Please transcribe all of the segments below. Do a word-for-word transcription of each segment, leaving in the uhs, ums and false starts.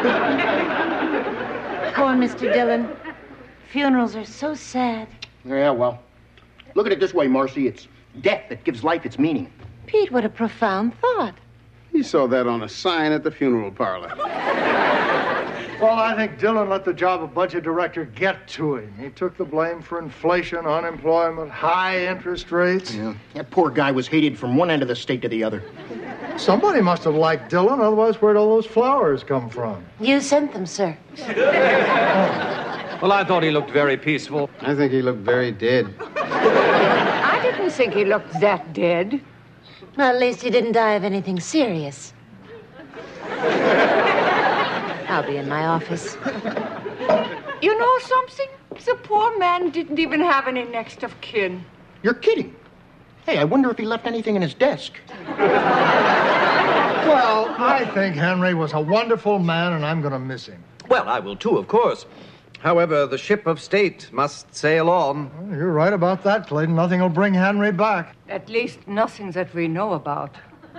Poor Mister Dillon. Funerals are so sad. Yeah, well, look at it this way, Marcy. It's death that gives life its meaning. Pete, what a profound thought. He saw that on a sign at the funeral parlor. Well, I think Dillon let the job of budget director get to him. He took the blame for inflation, unemployment, high interest rates. Yeah. That poor guy was hated from one end of the state to the other. Somebody must have liked Dillon, otherwise where'd all those flowers come from? You sent them, sir. Well, I thought he looked very peaceful. I think he looked very dead. I didn't think he looked that dead. Well, at least he didn't die of anything serious. I'll be in my office. You know something? The poor man didn't even have any next of kin. You're kidding. Hey, I wonder if he left anything in his desk. Well, I think Henry was a wonderful man, and I'm going to miss him. Well, I will too, of course. However, the ship of state must sail on. Well, you're right about that, Clayton. Nothing will bring Henry back. At least nothing that we know about.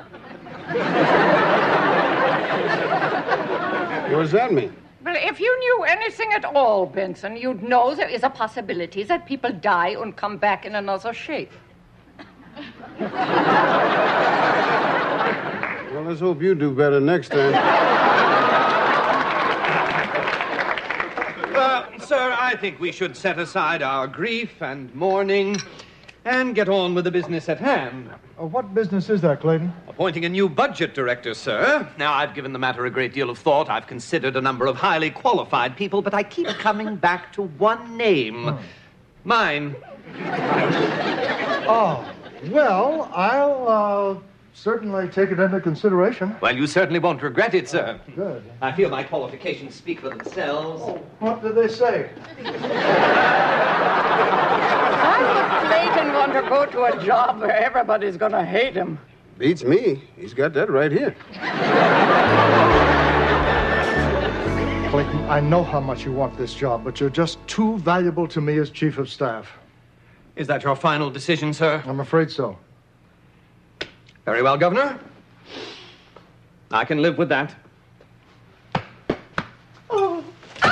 What does that mean? Well, if you knew anything at all, Benson, you'd know there is a possibility that people die and come back in another shape. Well, let's hope you do better next time. Uh, sir, I think we should set aside our grief and mourning and get on with the business at hand. Uh, what business is that, Clayton? Appointing a new budget director, sir. Now, I've given the matter a great deal of thought. I've considered a number of highly qualified people, but I keep coming back to one name. Oh. Mine. Oh, well, I'll uh, certainly take it into consideration. Well, you certainly won't regret it, sir. Good. I feel my qualifications speak for themselves. Oh, what did they say? Why would Clayton want to go to a job where everybody's going to hate him? Beats me. He's got that right here. Clayton, I know how much you want this job, but you're just too valuable to me as chief of staff. Is that your final decision, sir? I'm afraid so. Very well, Governor. I can live with that. Oh.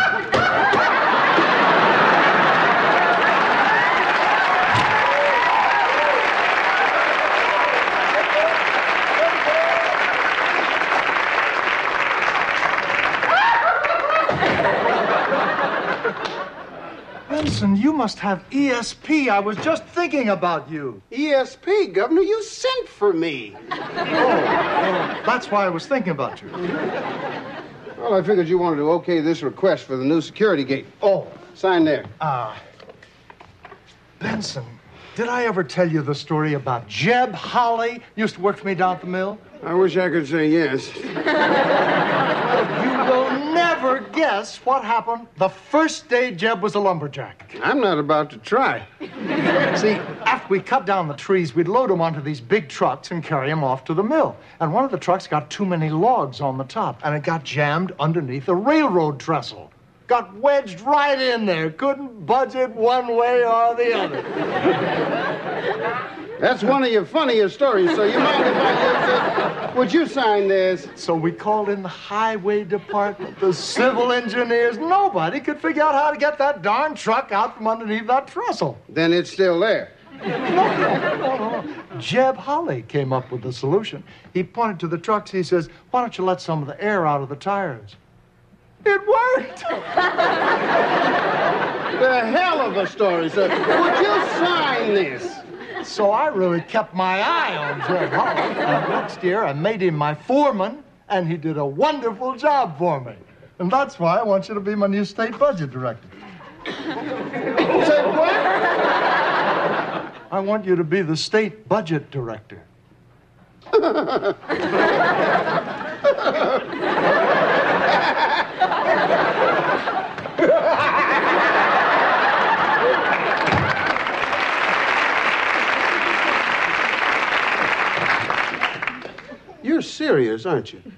Benson, you must have E S P. I was just thinking about you. E S P, Governor, you sent for me. Oh, oh, that's why I was thinking about you. Well, I figured you wanted to okay this request for the new security gate. Oh. Sign there. Ah. Uh, Benson, did I ever tell you the story about Jeb Holly? Used to work for me down at the mill. I wish I could say yes. You will never guess what happened the first day Jeb was a lumberjack. I'm not about to try. See, after we cut down the trees, we'd load them onto these big trucks and carry them off to the mill. And one of the trucks got too many logs on the top, and it got jammed underneath a railroad trestle. Got wedged right in there. Couldn't budge it one way or the other. That's one of your funniest stories, so you mind if I use it? Would you sign this? So we called in the highway department, the civil engineers. Nobody could figure out how to get that darn truck out from underneath that trestle. Then it's still there. No, no, no, no. Jeb Holly came up with the solution. He pointed to the trucks. He says, why don't you let some of the air out of the tires? It worked! The hell of a story, sir. Would you sign this? So I really kept my eye on Jeb Holly. And next year, I made him my foreman, and he did a wonderful job for me. And that's why I want you to be my new state budget director. Say what? I want you to be the state budget director. You're serious, aren't you?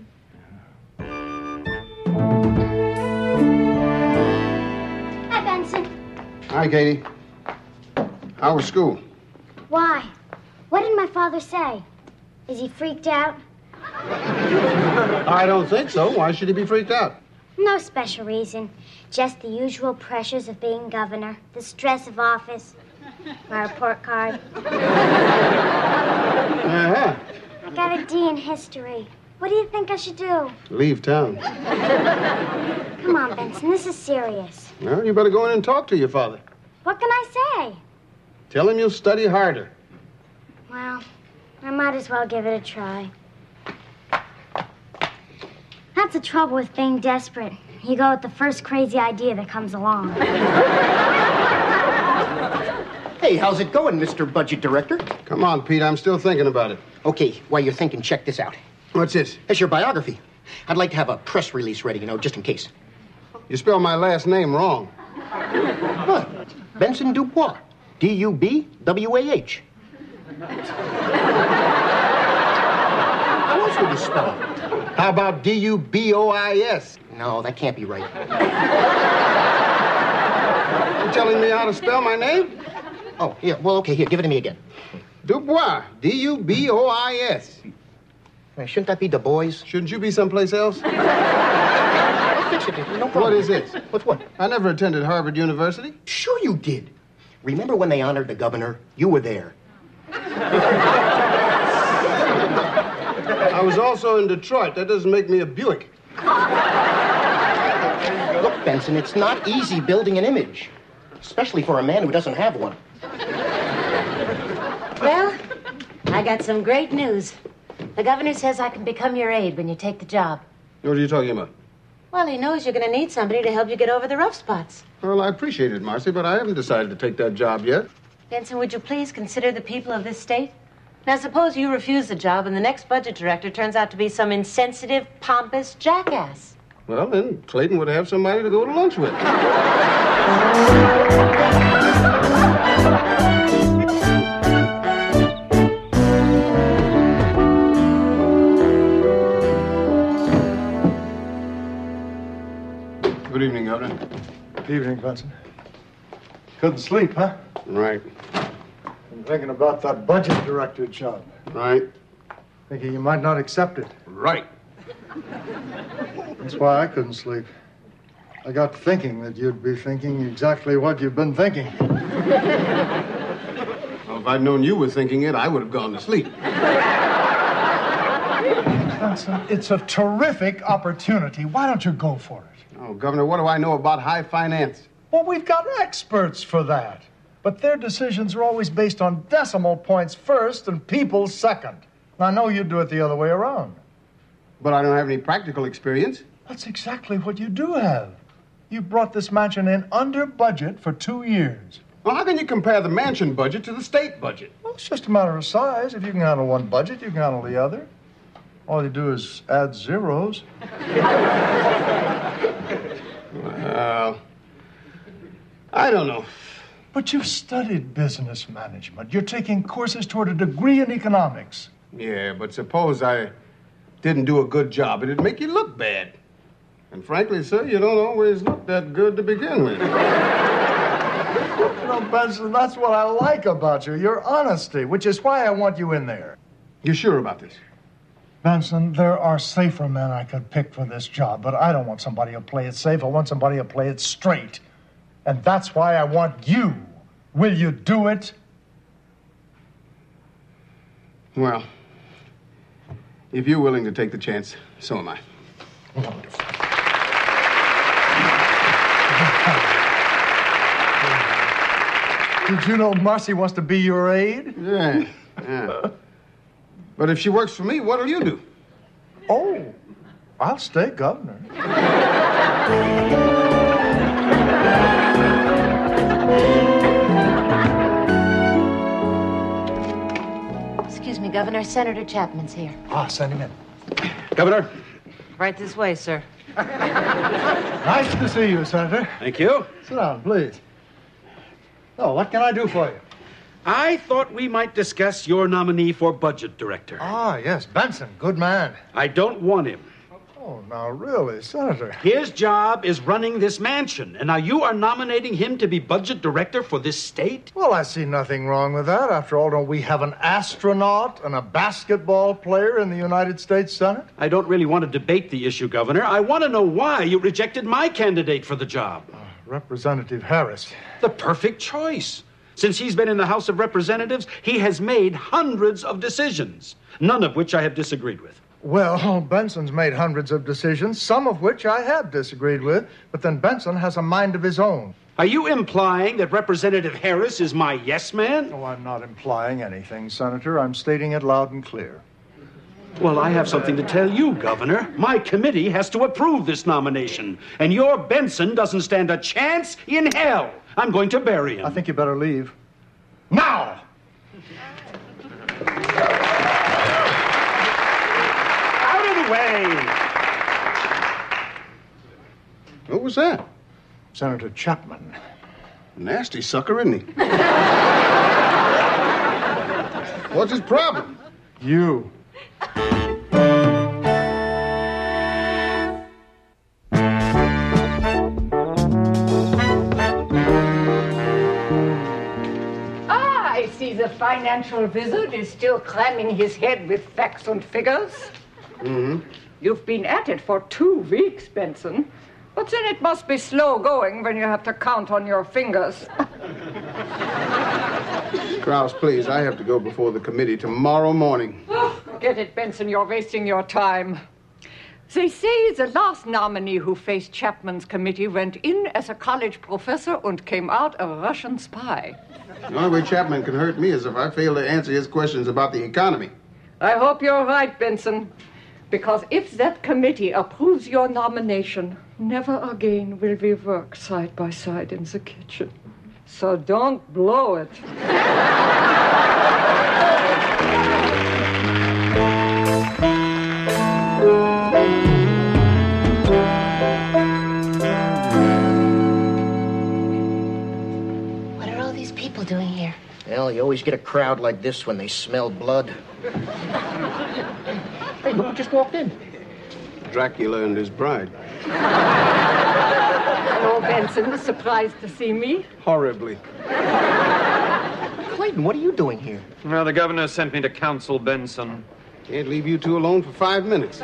Hi, Benson. Hi, Katie. How was school? Why? What did my father say? Is he freaked out? I don't think so. Why should he be freaked out? No special reason. Just the usual pressures of being governor, the stress of office, my report card. Uh-huh. I got a D in history. What do you think I should do? Leave town. Come on, Benson, this is serious. Well, you better go in and talk to your father. What can I say? Tell him you'll study harder. Well, I might as well give it a try. That's the trouble with being desperate. You go with the first crazy idea that comes along. Hey, how's it going, Mister Budget Director? Come on, Pete, I'm still thinking about it. Okay, while you're thinking, check this out. What's this? It's your biography. I'd like to have a press release ready, you know, just in case. You spelled my last name wrong. What? Benson Dubois. D U B W A H. How else would you spell it? How about D U B O I S? No, that can't be right. You telling me how to spell my name? Oh, yeah, well, okay, here, give it to me again. Dubois. D U B O I S. Uh, Shouldn't that be Du Bois? Shouldn't you be someplace else? I'll fix it, no problem. What is this? What's what? I never attended Harvard University. Sure you did. Remember when they honored the governor? You were there. I was also in Detroit. That doesn't make me a Buick. Look, Benson, it's not easy building an image, especially for a man who doesn't have one. Well, I got some great news. The governor says I can become your aide when you take the job. What are you talking about? Well, he knows you're going to need somebody to help you get over the rough spots. Well, I appreciate it, Marcy, but I haven't decided to take that job yet. Benson, would you please consider the people of this state? Now, suppose you refuse the job and the next budget director turns out to be some insensitive, pompous jackass. Well, then Clayton would have somebody to go to lunch with. Good evening, Governor. Evening, Benson. Couldn't sleep, huh? Right, Been thinking about that budget director job. right, Thinking you might not accept it. right. That's why I couldn't sleep. I got thinking that you'd be thinking exactly what you've been thinking. Well, if I'd known you were thinking it, I would have gone to sleep. Benson, it's a terrific opportunity. Why don't you go for it? Oh, Governor, what do I know about high finance? Well, we've got experts for that. But their decisions are always based on decimal points first and people second. I know you'd do it the other way around. But I don't have any practical experience. That's exactly what you do have. You brought this mansion in under budget for two years. Well, how can you compare the mansion budget to the state budget? Well, it's just a matter of size. If you can handle one budget, you can handle the other. All you do is add zeros. Well, I don't know. But you've studied business management. You're taking courses toward a degree in economics. Yeah, but suppose I didn't do a good job. It'd make you look bad. And frankly, sir, you don't always look that good to begin with. You know, Benson, that's what I like about you, your honesty, which is why I want you in there. You sure about this? Benson, there are safer men I could pick for this job, but I don't want somebody who play it safe. I want somebody who play it straight. And that's why I want you. Will you do it? Well, if you're willing to take the chance, so am I. Wonderful. Did you know Marcy wants to be your aide? Yeah, yeah. But if she works for me, what'll you do? Oh, I'll stay governor. Excuse me, Governor. Senator Chapman's here. Ah, send him in. Governor? Right this way, sir. Nice to see you, Senator. Thank you. Sit down, please. Oh, what can I do for you? I thought we might discuss your nominee for budget director. Ah, yes, Benson. Good man. I don't want him. Oh, now really, Senator. His job is running this mansion, and now you are nominating him to be budget director for this state? Well, I see nothing wrong with that. After all, don't we have an astronaut and a basketball player in the United States Senate? I don't really want to debate the issue, Governor. I want to know why you rejected my candidate for the job. Uh, Representative Harris. The perfect choice. Since he's been in the House of Representatives, he has made hundreds of decisions, none of which I have disagreed with. Well, Benson's made hundreds of decisions, some of which I have disagreed with, but then Benson has a mind of his own. Are you implying that Representative Harris is my yes man? Oh, I'm not implying anything, Senator. I'm stating it loud and clear. Well, I have something to tell you, Governor. My committee has to approve this nomination, and your Benson doesn't stand a chance in hell. I'm going to bury him. I think you better leave. Now! Way. What was that? Senator Chapman. Nasty sucker, isn't he? What's his problem? You. Ah, I see the financial wizard is still cramming his head with facts and figures. Mm-hmm. You've been at it for two weeks, Benson. But then it must be slow going when you have to count on your fingers. Krause, please, I have to go before the committee tomorrow morning. Oh, forget it, Benson. You're wasting your time. They say the last nominee who faced Chapman's committee went in as a college professor and came out a Russian spy. The only way Chapman can hurt me is if I fail to answer his questions about the economy. I hope you're right, Benson. Because if that committee approves your nomination, never again will we work side by side in the kitchen. So don't blow it. What are all these people doing here? Well, you always get a crowd like this when they smell blood. Hey, look who just walked in. Dracula and his bride. Hello, Benson. Surprised to see me? Horribly. Clayton, what are you doing here? Well, the governor sent me to counsel Benson. Can't leave you two alone for five minutes.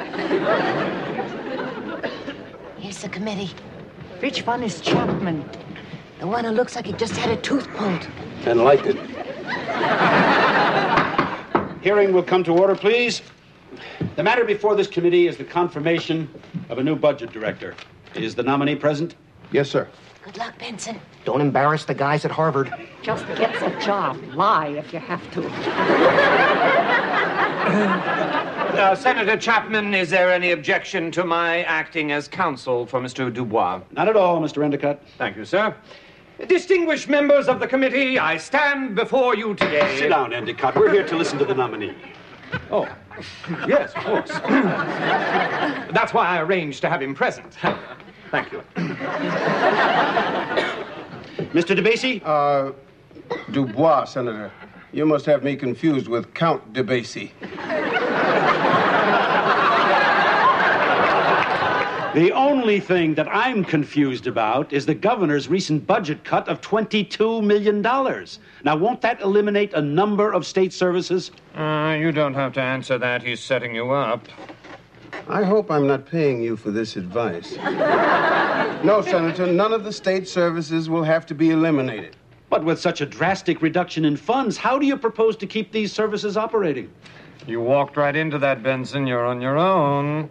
Here's the committee. Which one is Chapman? The one who looks like he just had a tooth pulled. And liked it. Hearing will come to order, please. The matter before this committee is the confirmation of a new budget director. Is the nominee present? Yes, sir. Good luck, Benson. Don't embarrass the guys at Harvard. Just get the job. Lie if you have to. Uh, Senator Chapman, is there any objection to my acting as counsel for Mister Dubois? Not at all, Mister Endicott. Thank you, sir. Distinguished members of the committee, I stand before you today. Sit down, Endicott. We're here to listen to the nominee. Oh, yes, of course. That's why I arranged to have him present. Thank you. Mister DeBasie? Uh, Dubois, Senator. You must have me confused with Count DeBasie. The only thing that I'm confused about is the governor's recent budget cut of twenty-two million dollars. Now, won't that eliminate a number of state services? Uh, you don't have to answer that. He's setting you up. I hope I'm not paying you for this advice. No, Senator, none of the state services will have to be eliminated. But with such a drastic reduction in funds, how do you propose to keep these services operating? You walked right into that, Benson. You're on your own.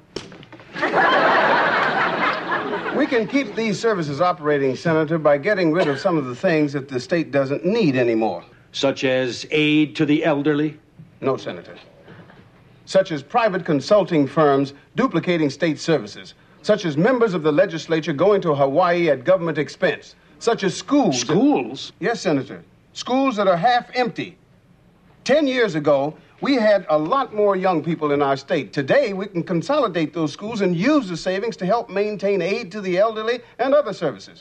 We can keep these services operating, Senator, by getting rid of some of the things that the state doesn't need anymore. Such as aid to the elderly? No, Senator. Such as private consulting firms duplicating state services. Such as members of the legislature going to Hawaii at government expense. Such as schools... Schools? That... Yes, Senator. Schools that are half empty. Ten years ago, we had a lot more young people in our state. Today, we can consolidate those schools and use the savings to help maintain aid to the elderly and other services.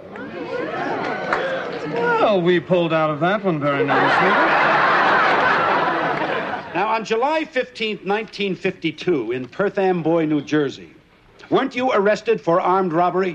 Well, we pulled out of that one very nicely. Now, on July fifteenth, nineteen fifty-two, in Perth Amboy, New Jersey, Weren't you arrested for armed robbery?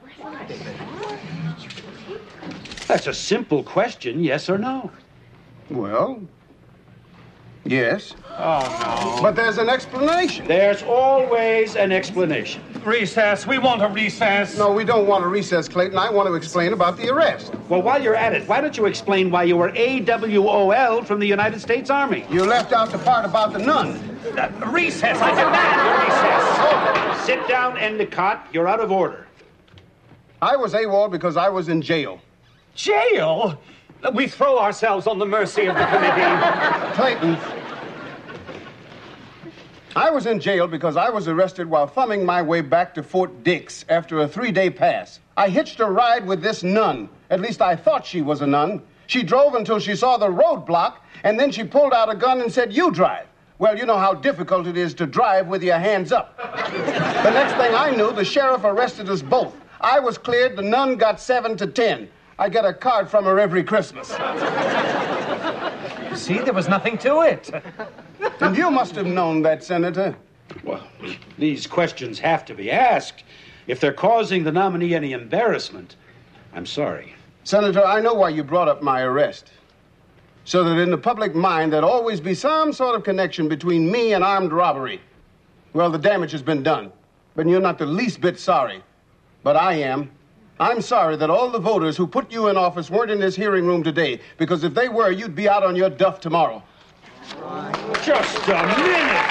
That's a simple question, yes or no? Well, yes. Oh, no. But there's an explanation. There's always an explanation. Recess. We want a recess. No, we don't want a recess, Clayton. I want to explain about the arrest. Well, while you're at it, why don't you explain why you were A W O L from the United States Army? You left out the part about the nun. Uh, recess. I demand a recess. Sit down, Endicott. You're out of order. I was AWOL because I was in jail. Jail? We throw ourselves on the mercy of the committee. Clayton, I was in jail because I was arrested while thumbing my way back to Fort Dix after a three-day pass. I hitched a ride with this nun. At least I thought she was a nun. She drove until she saw the roadblock, and then she pulled out a gun and said, "You drive." Well, you know how difficult it is to drive with your hands up. The next thing I knew, the sheriff arrested us both. I was cleared, the nun got seven to ten. I get a card from her every Christmas. See, there was nothing to it. And you must have known that, Senator. Well, these questions have to be asked. If they're causing the nominee any embarrassment, I'm sorry. Senator, I know why you brought up my arrest. So that in the public mind, there'd always be some sort of connection between me and armed robbery. Well, the damage has been done. But you're not the least bit sorry. But I am. I'm sorry that all the voters who put you in office weren't in this hearing room today, because if they were, you'd be out on your duff tomorrow. Just a minute!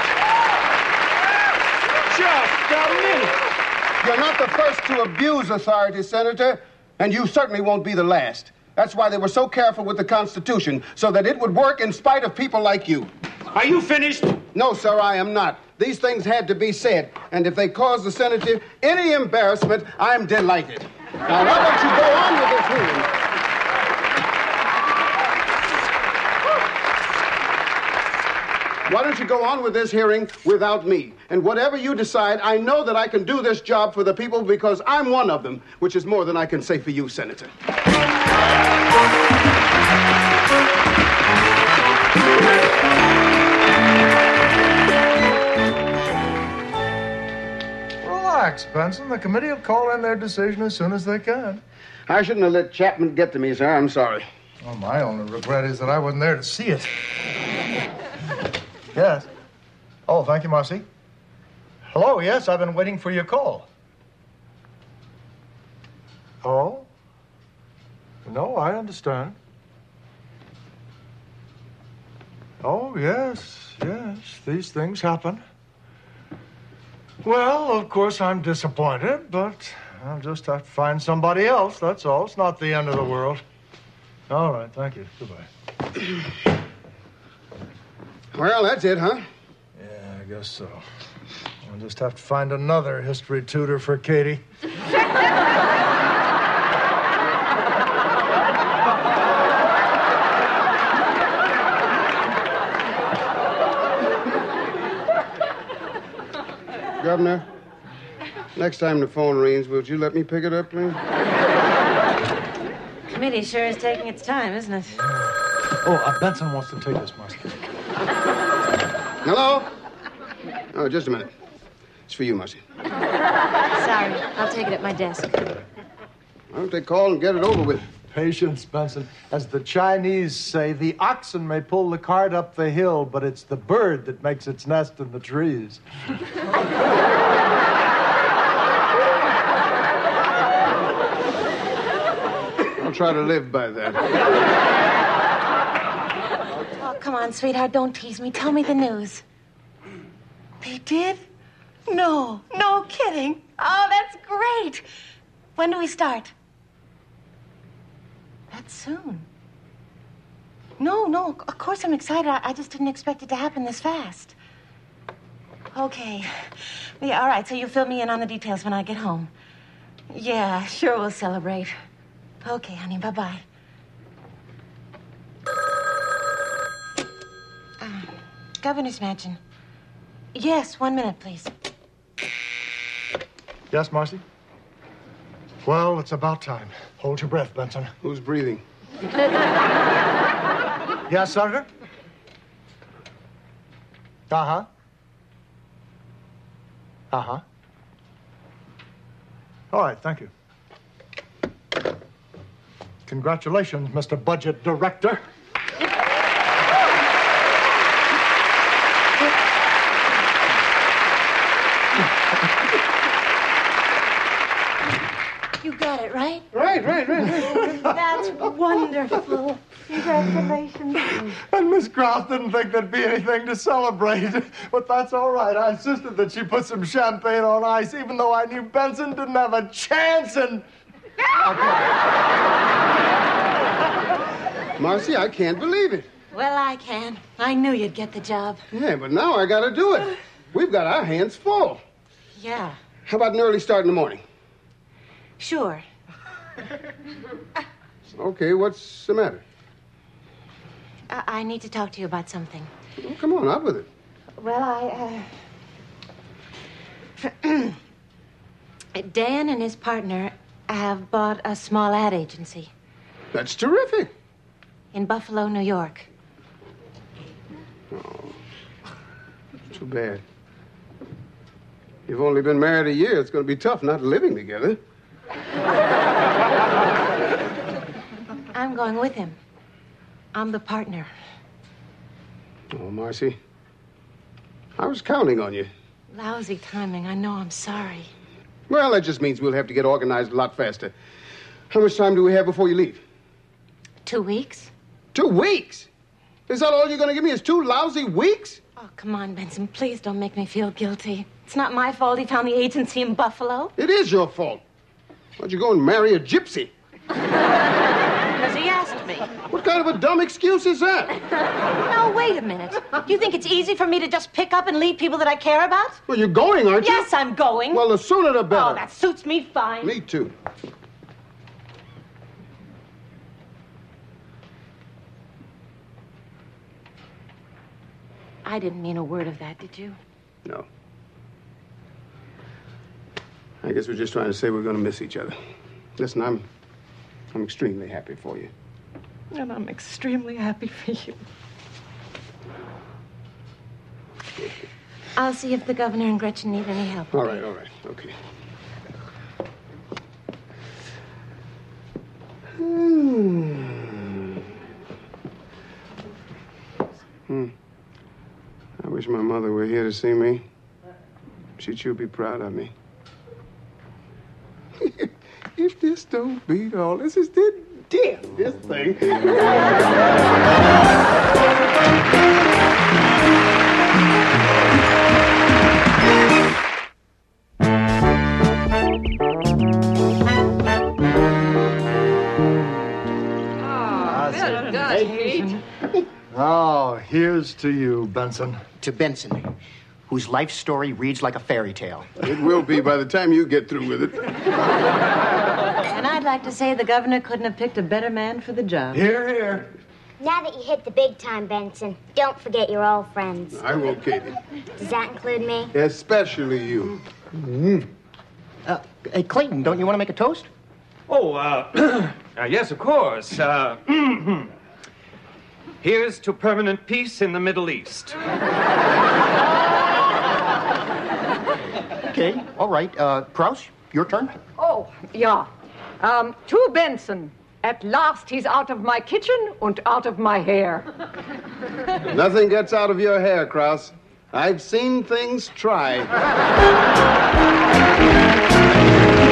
Just a minute! You're not the first to abuse authority, Senator, and you certainly won't be the last. That's why they were so careful with the Constitution, so that it would work in spite of people like you. Are you finished? No, sir, I am not. These things had to be said, and if they cause the senator any embarrassment, I'm delighted. Now, why don't you go on with this hearing? Why don't you go on with this hearing without me? And whatever you decide, I know that I can do this job for the people because I'm one of them, which is more than I can say for you, Senator. Relax, Benson. The committee will call in their decision as soon as they can. I shouldn't have let Chapman get to me, sir. I'm sorry. Well, my only regret is that I wasn't there to see it. Yes. Oh, thank you, Marcy. Hello, yes, I've been waiting for your call. Oh? No, I understand. Oh, yes, yes, these things happen. Well, of course, I'm disappointed, but I'll just have to find somebody else, that's all. It's not the end of the world. All right, thank you. Goodbye. Well, that's it, huh? Yeah, I guess so. I'll just have to find another history tutor for Katie. Governor, next time the phone rings, will you let me pick it up, please? Committee sure is taking its time, isn't it? Oh, uh, Benson wants to take this, Marcy. Hello? Oh, just a minute. It's for you, Marcy. Sorry, I'll take it at my desk. Why don't they call and get it over with? Patience, Benson. As the Chinese say, the oxen may pull the cart up the hill, but it's the bird that makes its nest in the trees. I'll try to live by that. Oh, come on, sweetheart, don't tease me. Tell me the news. They did? No, no kidding. Oh, that's great. When do we start? That's soon. No, no, of course I'm excited. I, I just didn't expect it to happen this fast. Okay. Yeah, all right, so you fill me in on the details when I get home. Yeah, sure we'll celebrate. Okay, honey, bye-bye. Uh, Governor's Mansion. Yes, one minute, please. Yes, Marcy? Well, it's about time. Hold your breath, Benson. Who's breathing? Yes, Senator? Uh-huh. Uh-huh. All right, thank you. Congratulations, Mister Budget Director. You got it, right? Right, right, right, right. That's wonderful. Congratulations. And Miss Krause didn't think there'd be anything to celebrate. But that's all right. I insisted that she put some champagne on ice, even though I knew Benson didn't have a chance and... Marcy, I can't believe it. Well, I can. I knew you'd get the job. Yeah, but now I gotta do it. We've got our hands full. Yeah, How about an early start in the morning? sure. Okay, what's the matter? I, I need to talk to you about something. Oh, come on, out with it. Well, I, uh... Dan and his partner have bought a small ad agency That's terrific. in Buffalo, New York. Too bad. You've only been married a year. It's going to be tough not living together. I'm going with him. I'm the partner. Oh, Marcy. I was counting on you. Lousy timing. I know. I'm sorry. Well, that just means we'll have to get organized a lot faster. How much time do we have before you leave? Two weeks? Two weeks? Is that all you're going to give me is two lousy weeks? Oh, come on, Benson. Please don't make me feel guilty. It's not my fault he found the agency in Buffalo. It is your fault. Why'd you go and marry a gypsy? Because he asked me. What kind of a dumb excuse is that? No, wait a minute. You think it's easy for me to just pick up and leave people that I care about? Well, you're going, aren't you? Yes, I'm going. Well, the sooner the better. Oh, that suits me fine. Me too. I didn't mean a word of that, did you? No. I guess we're just trying to say we're going to miss each other. Listen, I'm... I'm extremely happy for you. And I'm extremely happy for you. I'll see if the governor and Gretchen need any help. All right, all right, okay. Hmm. Hmm. I wish my mother were here to see me. She'd sure be proud of me. If this don't beat all, this is the death, this thing. Well done, Pete. Oh, here's to you, Benson. To Benson, whose life story reads like a fairy tale. It will be by the time you get through with it. And I'd like to say the governor couldn't have picked a better man for the job. Here, here. Now that you hit the big time, Benson, don't forget your old friends. I will, Katie. Does that include me? Especially you. Uh, hey, Clayton, don't you want to make a toast? Oh, uh, uh, yes, of course. Uh, here's to permanent peace in the Middle East. Okay, all right. Uh, Krause, your turn. Oh, yeah. Um, to Benson. At last he's out of my kitchen and out of my hair. Nothing gets out of your hair, Krause. I've seen things try.